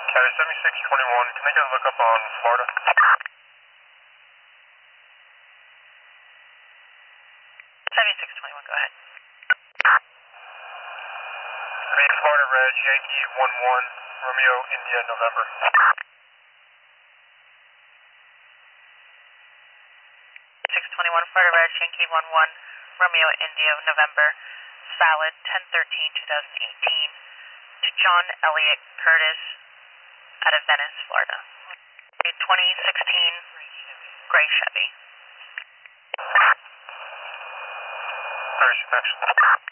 Carrier 7621, can I get a lookup on Florida? 7621, go ahead. Florida Red, Yankee 11, Romeo, India, November. 621, Florida Red, Yankee 11, Romeo, India, November. Valid 10/13/2018 to John Elliott Curtis out of Venice, Florida. 2016 gray Chevy. Alright, thanks.